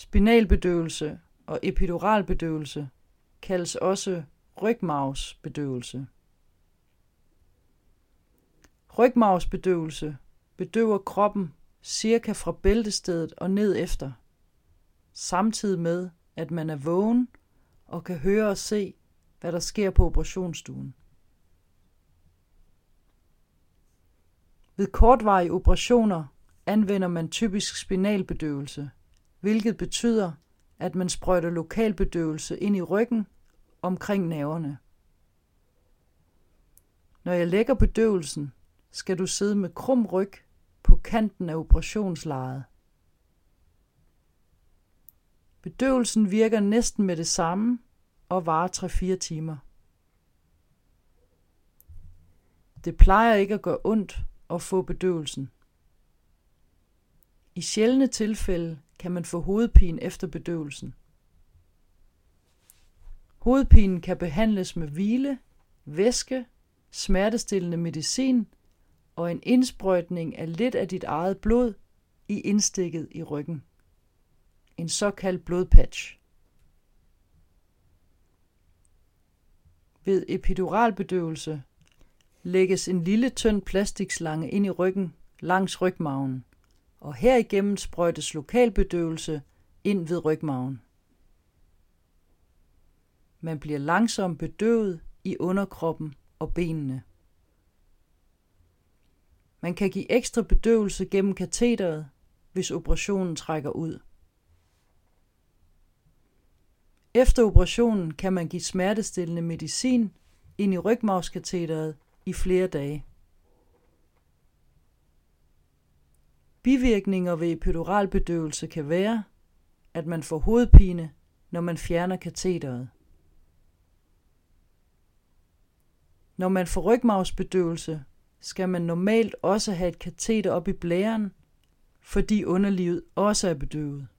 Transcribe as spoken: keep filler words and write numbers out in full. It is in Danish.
Spinalbedøvelse og epiduralbedøvelse kaldes også rygmarvsbedøvelse. Rygmarvsbedøvelse bedøver kroppen cirka fra bæltestedet og ned efter, samtidig med, at man er vågen og kan høre og se, hvad der sker på operationsstuen. Ved kortvarige operationer anvender man typisk spinalbedøvelse, hvilket betyder, at man sprøjter lokalbedøvelse ind i ryggen omkring nerverne. Når jeg lægger bedøvelsen, skal du sidde med krum ryg på kanten af operationslejet. Bedøvelsen virker næsten med det samme og varer tre til fire timer. Det plejer ikke at gøre ondt at få bedøvelsen. I sjældne tilfælde kan man få hovedpine efter bedøvelsen. Hovedpinen kan behandles med hvile, væske, smertestillende medicin og en indsprøjtning af lidt af dit eget blod i indstikket i ryggen. En såkaldt blodpatch. Ved epiduralbedøvelse lægges en lille tynd plastikslange ind i ryggen langs rygmarven, og herigennem sprøjtes lokalbedøvelse ind ved rygmarven. Man bliver langsomt bedøvet i underkroppen og benene. Man kan give ekstra bedøvelse gennem katheteret, hvis operationen trækker ud. Efter operationen kan man give smertestillende medicin ind i rygmarvskatheteret i flere dage. Bivirkninger ved epiduralbedøvelse kan være, at man får hovedpine, når man fjerner katheteret. Når man får rygmarvsbedøvelse, skal man normalt også have et kateter op i blæren, fordi underlivet også er bedøvet.